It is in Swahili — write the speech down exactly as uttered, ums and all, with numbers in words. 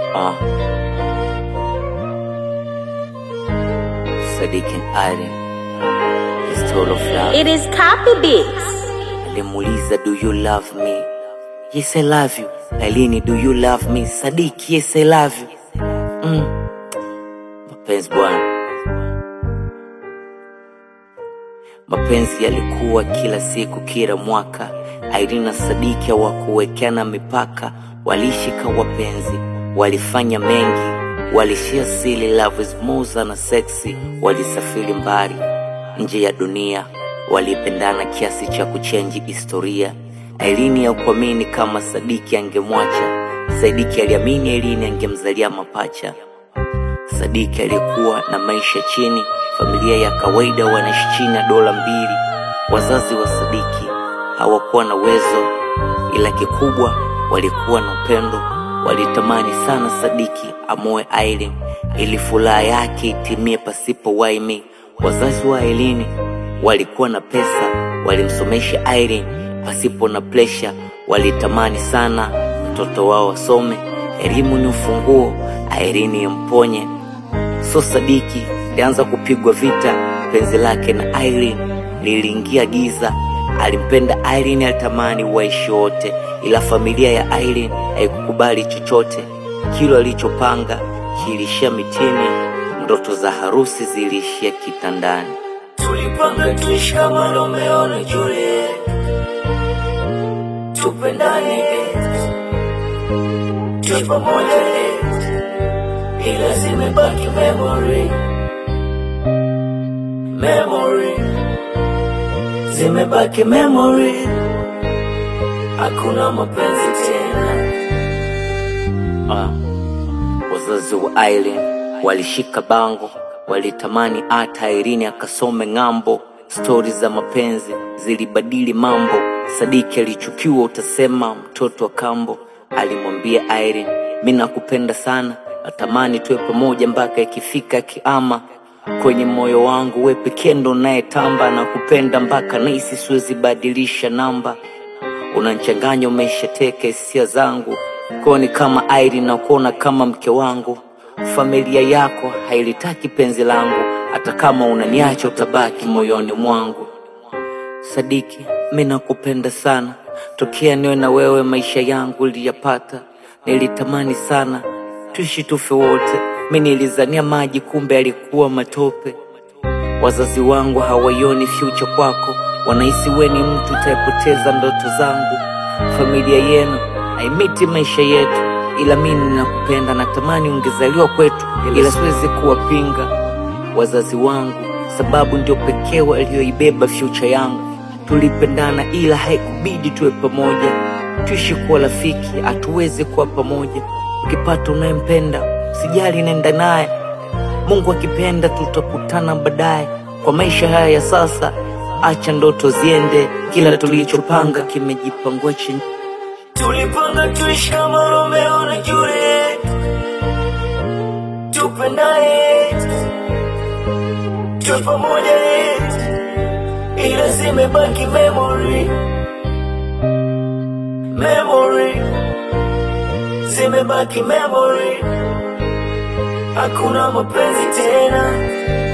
Uh. Sadiq and Irene. It's total flop. It is Copy Beats. Alimuuliza, do you love me? Yes, I love you. Irene, do you love me? Sadiq, yes, I love you. Mm. Mapenzi bwana. Mapenzi yalikuwa kila siku kila mwaka. Irene na Sadiq hawakuwekana mipaka. Walishika wapenzi, walifanya mengi, walishia sili, love is more na sexy. Walisafiri mbali nje ya dunia, walipendana kiasi cha kuchange historia. Irene hakuamini kama Sadiq angemwacha. Sadiq aliamini Irene angemzalia mapacha. Sadiq alikuwa na maisha chini, familia ya kawaida, wanaishi chini ya dola mbili. Wazazi wa Sadiq hawakuwa na uwezo, ila kikubwa walikuwa na upendo. Walitamani sana Sadiq amoe Irene ili furaha yake itimie pasipo waimi. Wazazi wa Irene walikuwa na pesa, walimsomesha Irene pasipo na pressure. Walitamani sana mtoto wao wasome, elimu ni ufunguo, Irene imponye. So Sadiq alianza kupigwa vita. Penzi lake na Irene liliingia giza. Alimpenda Irene, alitamani waishi wote, ila familia ya Irene haikukubali chochote. Kilo alichopanga kilishia mitini, ndoto za harusi zilishia kitandani. Tulipanga tuishi kama Romeo na Juliet, tupendane, tuwe pamoja, ila zimebaki memory, memory, zimebaki memory, hakuna mapenzi tena. Ah, wazazi wa Irene walishika bango, walitamani hata Irene akasome ngambo. Stories za mapenzi zilibadili mambo. Sadiq alichukiwa, utasema mtoto wa kambo. Alimwambia Irene, mimi nakupenda sana, natamani tuwe pamoja mpaka ikifika kiama. Kwenye moyo wangu wewe pekee ndo unayetamba, na kupenda mpaka nahisi siwezi badilisha namba. Unanichanganya, umeshateka hisia zangu, koni kama Irene na kuona kama mke wangu. Familia yako hailitaki penzi langu, hata kama unaniacha utabaki moyoni mwangu. Sadiq, mimi nakupenda sana, tokea niwe na wewe maisha yangu niliyapata. Nilitamani sana tuishi tufe wote, mimi nilizania maji kumbe alikuwa matope. Wazazi wangu hawaioni future kwako, wanahisi wewe ni mtu utayepoteza ndoto zangu. Familia yenu haimiti maisha yetu, ila mimi ninakupenda, natamani ungezaliwa kwetu, ila siwezi kuwapinga wazazi wangu, sababu ndio pekee walioibeba future yangu. Tulipendana ila haikubidi tuwe pamoja, tuishi kwa rafiki, hatuwezi kuwa pamoja. Ukipata unayempenda sijali, nenda naye, Mungu akipenda tutakutana baadaye. Kwa maisha haya ya sasa, acha ndoto ziende, kila tulichopanga kimejipangwa chini. Tulipanga tuishi kama Romeo na Juliet, tupendane, tuwe pamoja, ila zimebaki memory, memory, zimebaki memory, hakuna mapenzi tena.